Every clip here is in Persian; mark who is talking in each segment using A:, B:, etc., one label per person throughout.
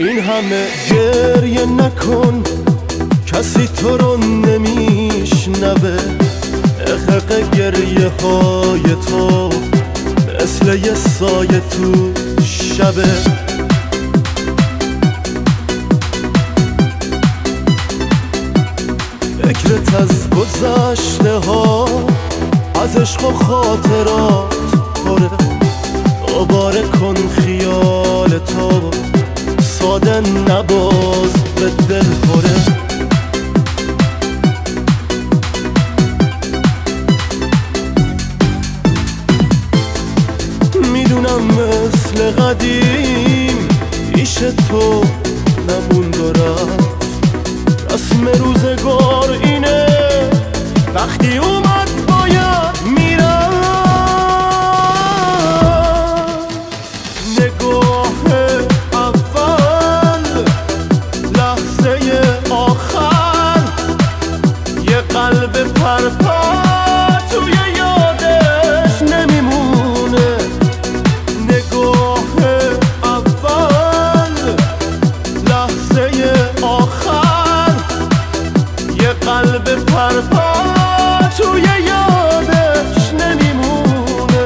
A: این همه گریه نکن، کسی تو رو نمیشنوه. اخق گریه های تو مثل یه سایه تو شبه. فکرت از گذشته ها، از عشق و خاطرات پره. دوباره کن خیال تو ساده نباز به دل خوره. میدونم مثل قدیم پیش تو نموند و رفت. رسم روزگار اینه وقتی اومد باید میرفت. نگاه اول لحظه آخر، یه قلب پرپر توی یادش نمیمونه. نگاه اول لحظه آخر، یه قلب پرپر توی یادش نمیمونه.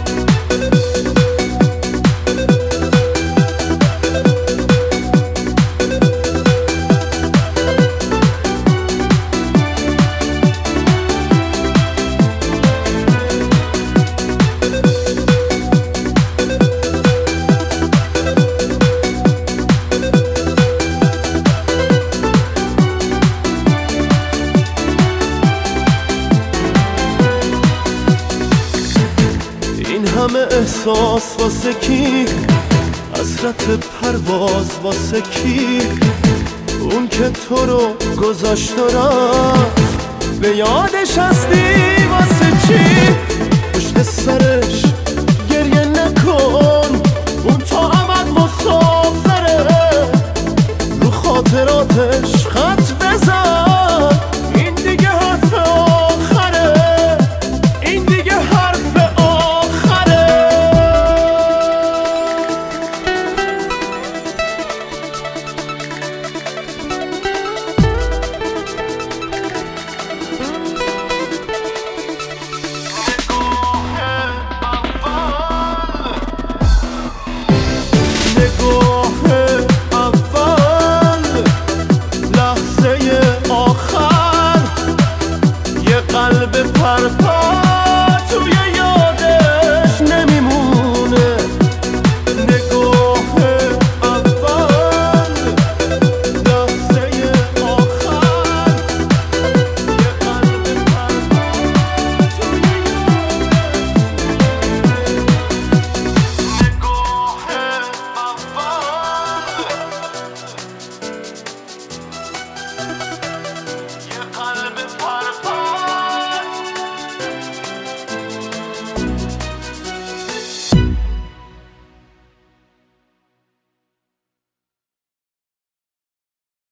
A: این همه احساس واسه کی؟ حسرت پرواز واسه کی؟ اون که تو رو گذاشت و رفت، به یادش هستی واسه چی؟ پشت سر